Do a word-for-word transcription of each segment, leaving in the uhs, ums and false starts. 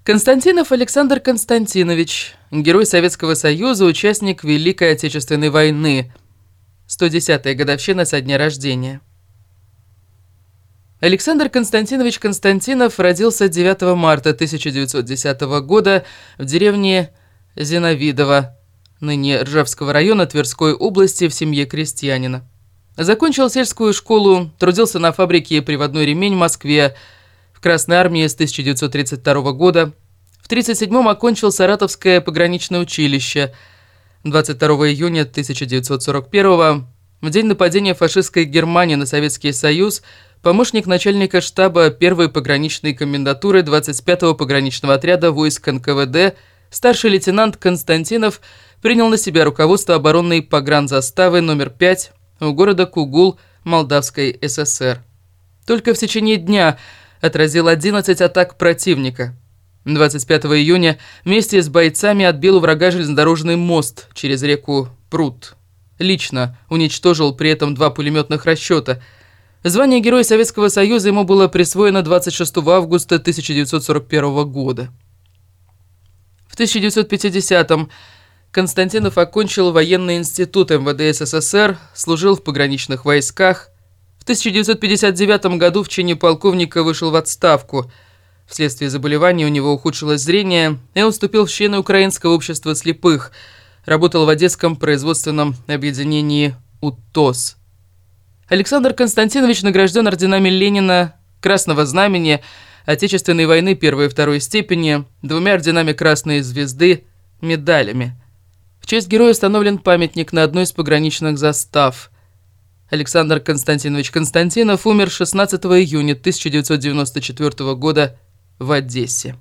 Константинов Александр Константинович, герой Советского Союза, участник Великой Отечественной войны. сто десятая годовщина со дня рождения. Александр Константинович Константинов родился девятого марта тысяча девятьсот десятого года в деревне Зиновьево, ныне Ржевского района Тверской области, в семье крестьянина. Закончил сельскую школу, трудился на фабрике «Приводной ремень» в Москве, в Красной армии с тысяча девятьсот тридцать второго года. В тридцать седьмом окончил Саратовское пограничное училище. двадцать второго июня тысяча девятьсот сорок первого, в день нападения фашистской Германии на Советский Союз, помощник начальника штаба первой пограничной комендатуры двадцать пятого пограничного отряда войск эн ка вэ дэ, старший лейтенант Константинов принял на себя руководство оборонной погранзаставы номер пять у города Кугул Молдавской эс эс эр. Только в течение дня отразил одиннадцать атак противника. двадцать пятого июня вместе с бойцами отбил у врага железнодорожный мост через реку Прут. Лично уничтожил при этом два пулеметных расчета. Звание Героя Советского Союза ему было присвоено двадцать шестого августа тысяча девятьсот сорок первого года. В тысяча девятьсот пятидесятом Константинов окончил военный институт эм вэ дэ эс эс эс эр, служил в пограничных войсках. В тысяча девятьсот пятьдесят девятом году в чине полковника вышел в отставку. Вследствие заболевания у него ухудшилось зрение, и он вступил в члены Украинского общества слепых. Работал в Одесском производственном объединении УТОС. Александр Константинович награжден орденами Ленина, Красного Знамени, Отечественной войны первой и второй степени, двумя орденами Красной Звезды, медалями. В честь героя установлен памятник на одной из пограничных застав. Александр Константинович Константинов умер шестнадцатого июня тысяча девятьсот девяносто четвёртого года в Одессе.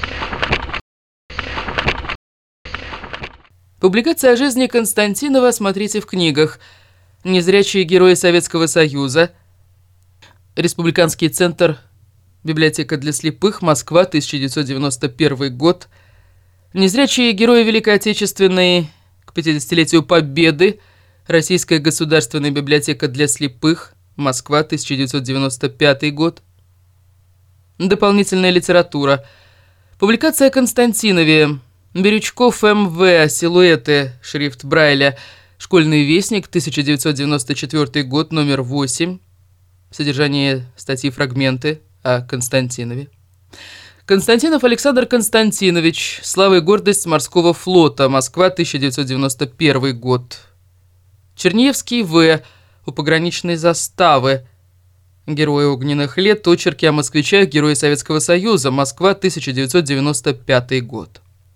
Публикация о жизни Константинова смотрите в книгах «Незрячие герои Советского Союза», Республиканский центр, библиотека для слепых, Москва, тысяча девятьсот девяносто первый год, «Незрячие герои Великой Отечественной к пятидесятилетию Победы», Российская государственная библиотека для слепых, Москва, тысяча девятьсот девяносто пятый год. Дополнительная литература. Публикация о Константинове. Бирючков эм вэ. Силуэты. Шрифт Брайля. Школьный вестник. тысяча девятьсот девяносто четвёртый год. Номер восемь. Содержание статьи «Фрагменты» о Константинове. Константинов Александр Константинович. Слава и гордость морского флота. Москва, тысяча девятьсот девяносто первый год. Черниевский В. У пограничной заставы. Герои огненных лет. Очерки о москвичах. Герои Советского Союза. Москва, тысяча девятьсот девяносто пятый год.